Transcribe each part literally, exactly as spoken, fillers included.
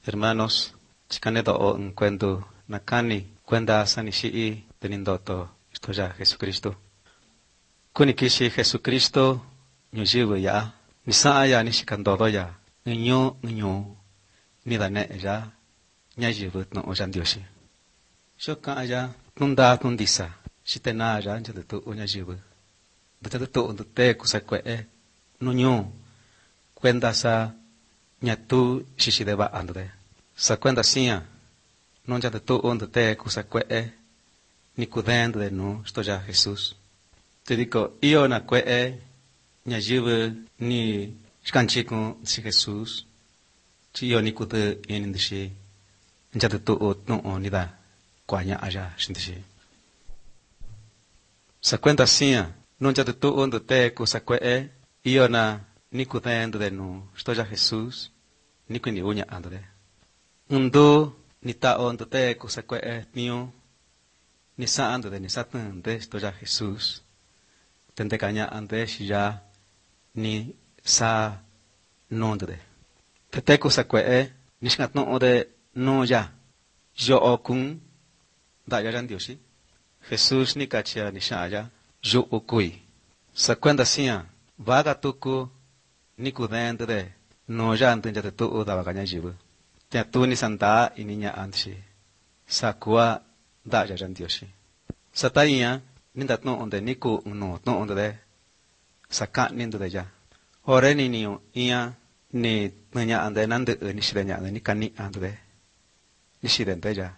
Hermanos, chikanedo o encuentro nakani cuenta sanishii tenindoto esto ya Jesucristo. Kunikishi Jesucristo nyujibu ya nisaa ya nishikandodo ya nyo nyo nidane ya nyajibu no ojandioshi. Shoka ya nunda nundisa shitena ya njadetu onyajibu. Dutadetu ondute kusakwe no nyo cuenta sa nyatu shishideba andre. Sa cuenta sia non ya de tu onde te kusakwe ni kudendo de no esto ya Jesús. Te digo, io na kwe nyajibe ni shkanchiko si Jesús. Chi io ni kude yenindishi. Ya de tu ot no onida kwanya aya shindishi. Sa cuenta sia non ya de tu onde te kusakwe io na ni kudendo de no esto ya Jesús. Ni kwini unya andre. Undo ni taon te kusakwe nio ni sa ande de ni satan de esto ya Jesús. Tende caña ande ya ni sa nondre. Te te kusakwe ni skat no de no ya. Yo okun da ya jan dioshi. Jesús ni kachia ni sha ya yo okui. Sa cuenta sia vaga tuku ni kudendre no ya ante ya te tu da baganya jibu. Tia tu ni santa ininya anshi. Sakua da ya jan dioshi. Sataya nindat no onde niku no no onde de. Saka nindu de ya. Ore ni niyo iya ni nanya ande nande ni shirenya ande ni kani ande de. Ni shirente ya.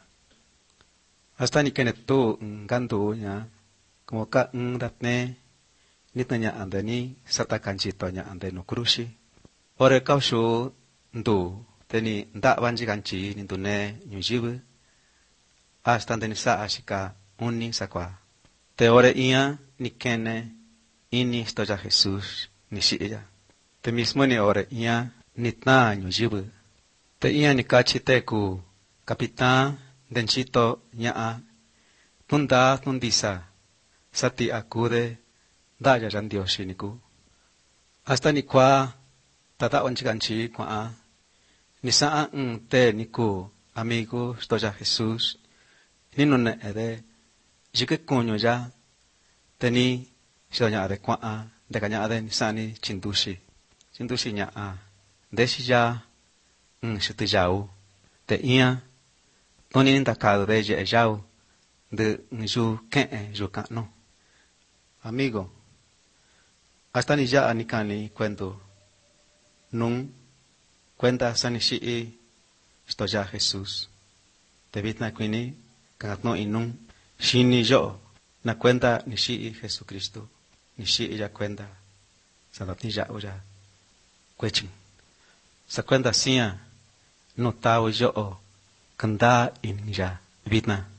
Hasta ni kene tu ngandu ya. Como ka ndatne ni nanya ande ni satakanchito nya ande no krushi. Ore kaushu ndu teni nda banji kanchi nindune nyujibu hasta teni sa ashika uni sakwa te ore ia ni kene ini esto ya Jesús ni shiya te mismo ni ore ia ni tna nyujibu te ia ni kachi te ku kapitán denchito nyaa nunda nundisa sati akude da ya jan Dios niku hasta ni kwa tata onchikanchi kwa ni saa ng te niku amigo esto ya Jesús ni no ne ede jike kunyo ya teni shidonya ade kwa de kanya ade ni sa ni chindushi chindushi nya a de shi ya ng shite yao te ia toni ni takado de ye yao de nju ke ju ka no amigo hasta ni ya anikani cuento nun cuenta sanishii esto ya Jesús. Te vitna kwini kangatno inun shini yo na cuenta nishii Jesucristo. Nishii ya cuenta sanatni ya oya kwechin. Sa cuenta sia no tao yo kanda in ya vitna.